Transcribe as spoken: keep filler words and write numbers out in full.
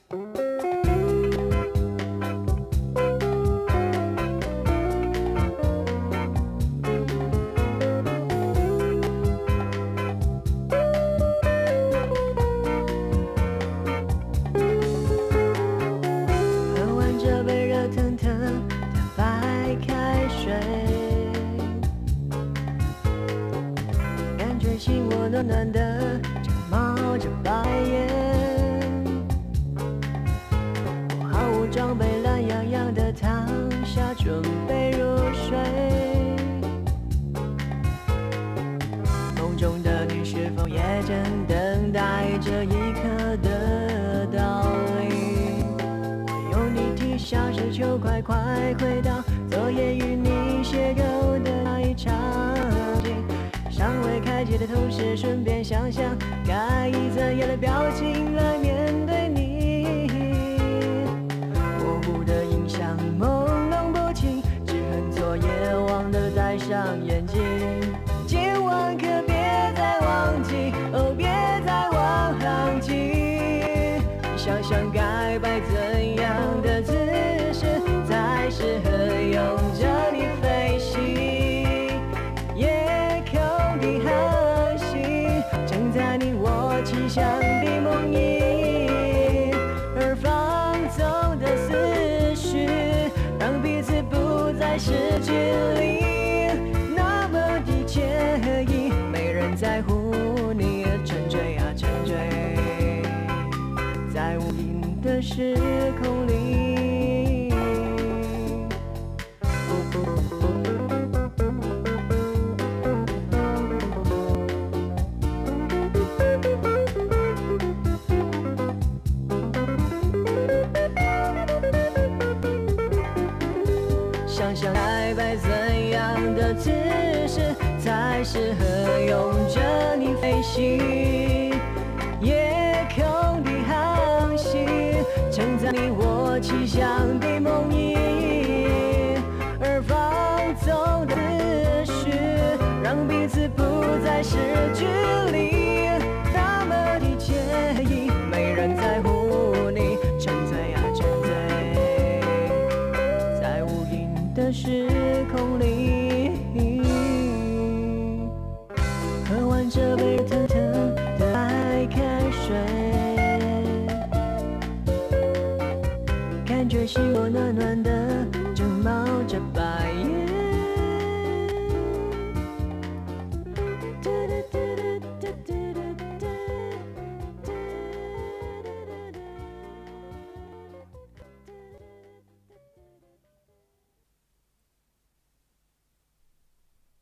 心窝暖暖的，正冒着白烟。我毫无装备，懒洋洋的躺下，准备入睡。梦中的你是否也正等待这一刻的到临？我用你体小时球，快快回到昨夜与你邂逅的那一场景。尚未开启的同时，顺便想想该以怎样的表情来面对你。模糊的印象朦胧不清，只恨昨夜忘了戴上眼镜。千万可别再忘记，哦别再忘记。想想该摆怎样的姿势才适合拥着你飞行。在你我气象的梦呓，而放纵的思绪让彼此不再是距离，那么的惬意，没人在乎你沉醉啊沉醉，在无垠的时空里。想想该摆怎样的姿势才适合拥着你飞行，夜空的航行，承载你我气象的梦呓，而放纵的思绪让彼此不再是距离，那么的惬意，没人在乎你沉醉啊沉醉，在无垠的时空里。喝完这杯热腾腾的白开水，感觉心窝暖暖